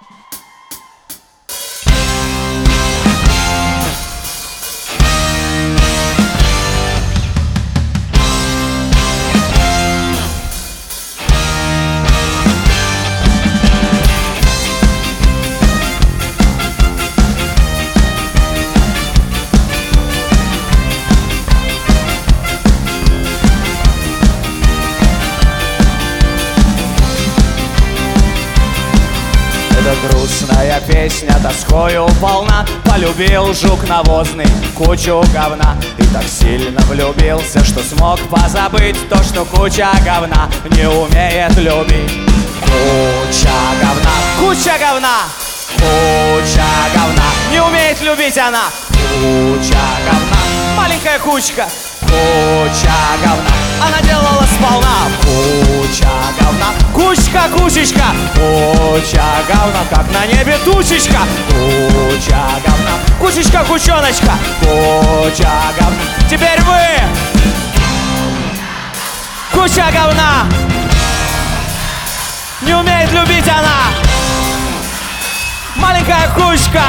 Это грустная песня, тоскою полна. Полюбил жук навозный кучу говна и так сильно влюбился, что смог позабыть то, что куча говна не умеет любить. Куча говна, куча говна, куча говна, не умеет любить она. Куча говна, маленькая кучка, куча говна, она делала сполна. Куча говна, кучка, кучечка, куча говна, как на небе тучечка. Куча говна, кучечка, кучоночка, куча говна. Теперь вы куча говна, не умеет любить она. Маленькая кучка,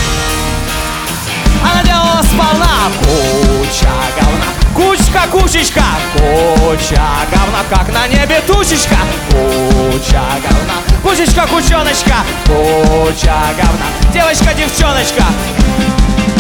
она делала сполна. Куча говна, кучка, кучечка, куча говна, как на небе тучечка. Куча говна, кучечка, кучоночка, куча говна. Девочка, девчоночка.